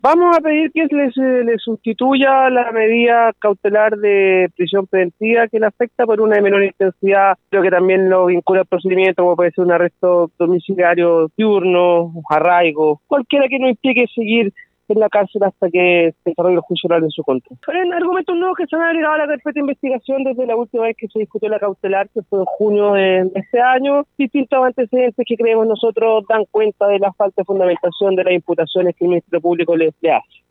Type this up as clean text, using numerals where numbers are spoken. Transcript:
Vamos a pedir que le sustituya la medida cautelar de prisión preventiva que le afecta por una de menor intensidad. Creo que también lo vincula al procedimiento, como puede ser un arresto domiciliario diurno, un arraigo, cualquiera que no implique seguir en la cárcel hasta que se desarrolle el juicio oral en su contra. En argumentos nuevos que se han agregado a la carpeta de investigación desde la última vez que se discutió la cautelar, que fue en junio de este año, distintos antecedentes que creemos nosotros dan cuenta de la falta de fundamentación de las imputaciones que el Ministerio Público le hace.